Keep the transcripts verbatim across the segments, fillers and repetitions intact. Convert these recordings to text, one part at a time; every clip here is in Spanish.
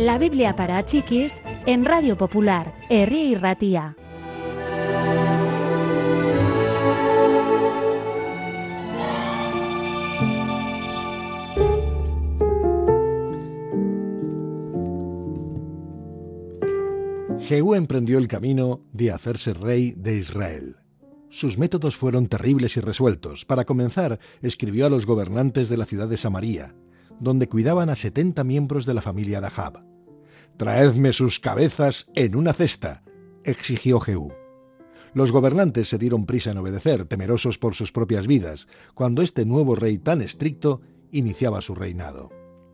La Biblia para chiquis en Radio Popular, Herri y Ratia. Jehú emprendió el camino de hacerse rey de Israel. Sus métodos fueron terribles y resueltos. Para comenzar, escribió a los gobernantes de la ciudad de Samaria, donde cuidaban a setenta miembros de la familia de Ahab. «Traedme sus cabezas en una cesta», exigió Jehú. Los gobernantes se dieron prisa en obedecer, temerosos por sus propias vidas, cuando este nuevo rey tan estricto iniciaba su reinado.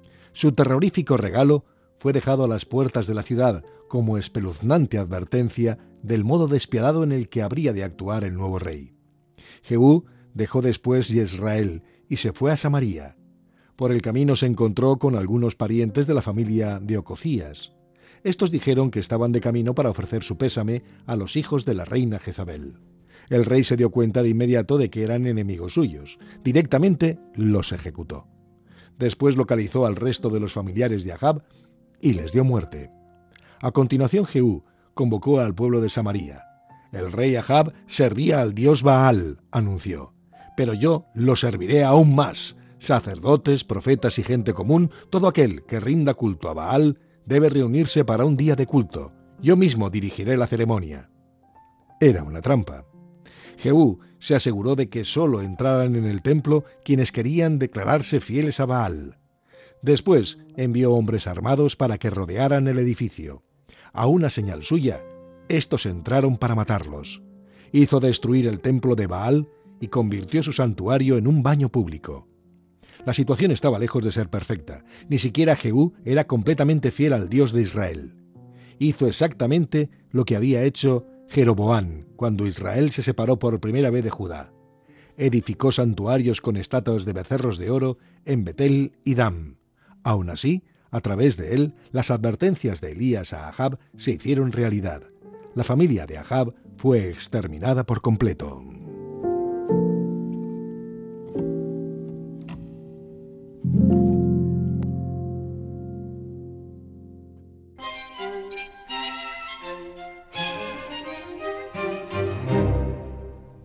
Su terrorífico regalo fue dejado a las puertas de la ciudad como espeluznante advertencia del modo despiadado en el que habría de actuar el nuevo rey. Jehú dejó después Jezreel y se fue a Samaria. Por el camino se encontró con algunos parientes de la familia de Ococías. Estos dijeron que estaban de camino para ofrecer su pésame a los hijos de la reina Jezabel. El rey se dio cuenta de inmediato de que eran enemigos suyos. Directamente los ejecutó. Después localizó al resto de los familiares de Ahab y les dio muerte. A continuación Jehú convocó al pueblo de Samaria. «El rey Ahab servía al dios Baal», anunció, «pero yo lo serviré aún más. Sacerdotes, profetas y gente común, todo aquel que rinda culto a Baal debe reunirse para un día de culto. Yo mismo dirigiré la ceremonia». Era una trampa. Jehú se aseguró de que solo entraran en el templo quienes querían declararse fieles a Baal. Después envió hombres armados para que rodearan el edificio. A una señal suya, estos entraron para matarlos. Hizo destruir el templo de Baal y convirtió su santuario en un baño público. La situación estaba lejos de ser perfecta. Ni siquiera Jehú era completamente fiel al Dios de Israel. Hizo exactamente lo que había hecho Jeroboam cuando Israel se separó por primera vez de Judá. Edificó santuarios con estatuas de becerros de oro en Betel y Dan. Aún así, a través de él, las advertencias de Elías a Ahab se hicieron realidad. La familia de Ahab fue exterminada por completo.